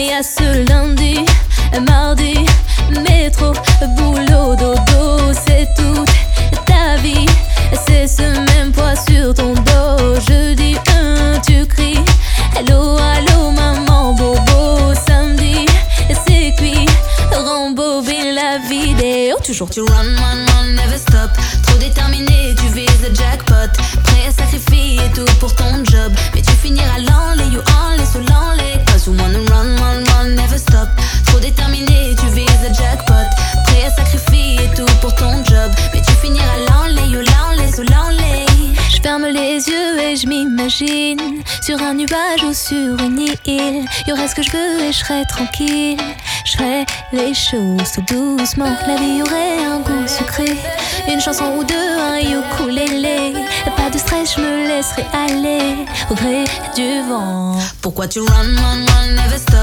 Mais à ce lundi, mardi, métro, boulot, dodo, c'est toute ta vie. C'est ce même poids sur ton dos. Je dis tu cries allô, allô maman, bobo. Samedi, c'est cuit, rembobine la vidéo. Toujours tu run, never stop. Trop déterminé, tu vises le jackpot. Prêt à sacrifier tout pour ton job. Mais tu finiras l'enlay, you only, so lonely. Cause you wanna run, never stop. Trop déterminé, tu vises le jackpot. Prêt à sacrifier tout pour ton job. Mais tu finiras l'enlay, you lonely, so lonely. Je ferme les yeux et je m'imagine sur un nuage ou sur une île. Y'aurait ce que je veux et je serais tranquille. Je ferais les choses tout doucement. La vie aurait un goût sucré. Une chanson ou deux, un ukulélé. Pas de stress, je me laisserai aller au gré du vent. Pourquoi tu run, never stop.